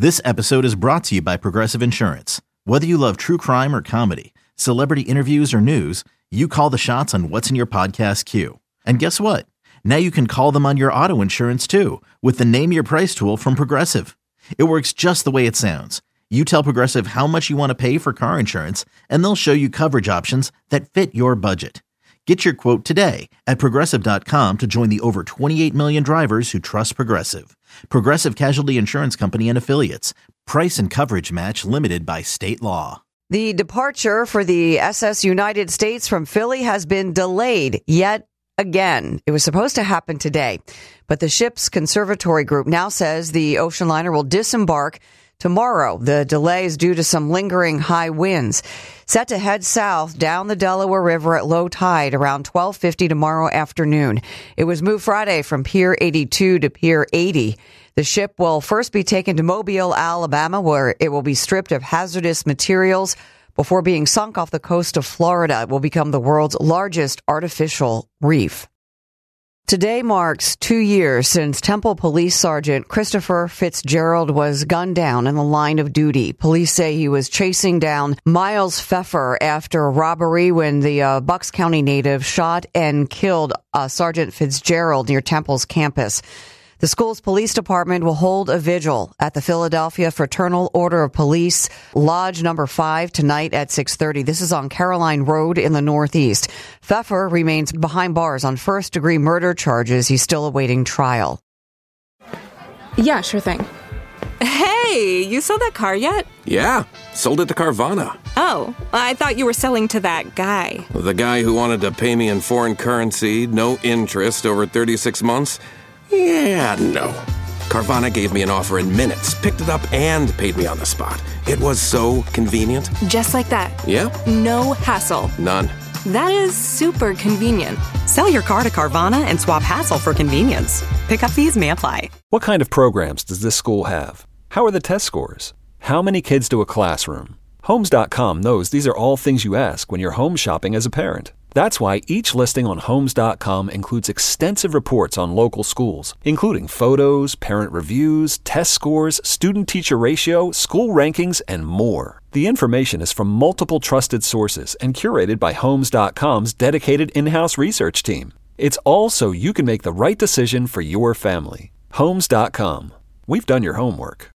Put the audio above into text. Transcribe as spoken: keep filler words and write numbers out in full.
This episode is brought to you by Progressive Insurance. Whether you love true crime or comedy, celebrity interviews or news, you call the shots on what's in your podcast queue. And guess what? Now you can call them on your auto insurance too with the Name Your Price tool from Progressive. It works just the way it sounds. You tell Progressive how much you want to pay for car insurance, and they'll show you coverage options that fit your budget. Get your quote today at Progressive dot com to join the over twenty-eight million drivers who trust Progressive. Progressive Casualty Insurance Company and Affiliates. Price and coverage match limited by state law. The departure for the S S United States from Philly has been delayed yet again. It was supposed to happen today, but the ship's conservatory group now says the ocean liner will disembark tomorrow. The delay is due to some lingering high winds. Set to head south down the Delaware River at low tide around twelve fifty tomorrow afternoon. It was moved Friday from Pier eighty-two to Pier eighty. The ship will first be taken to Mobile, Alabama, where it will be stripped of hazardous materials before being sunk off the coast of Florida. It will become the world's largest artificial reef. Today marks two years since Temple Police Sergeant Christopher Fitzgerald was gunned down in the line of duty. Police say he was chasing down Miles Pfeffer after a robbery when the uh, Bucks County native shot and killed uh, Sergeant Fitzgerald near Temple's campus. The school's police department will hold a vigil at the Philadelphia Fraternal Order of Police, Lodge number five, tonight at six thirty. This is on Caroline Road in the Northeast. Pfeffer remains behind bars on first-degree murder charges. He's still awaiting trial. Yeah, sure thing. Hey, you sold that car yet? Yeah, sold it to Carvana. Oh, I thought you were selling to that guy. The guy who wanted to pay me in foreign currency, no interest, over thirty-six months? Yeah, no. Carvana gave me an offer in minutes, picked it up, and paid me on the spot. It was so convenient. Just like that. Yeah? No hassle. None. That is super convenient. Sell your car to Carvana and swap hassle for convenience. Pickup fees may apply. What kind of programs does this school have? How are the test scores? How many kids do a classroom? Homes dot com knows these are all things you ask when you're home shopping as a parent. That's why each listing on Homes dot com includes extensive reports on local schools, including photos, parent reviews, test scores, student-teacher ratio, school rankings, and more. The information is from multiple trusted sources and curated by Homes dot com's dedicated in-house research team. It's all so you can make the right decision for your family. Homes dot com. We've done your homework.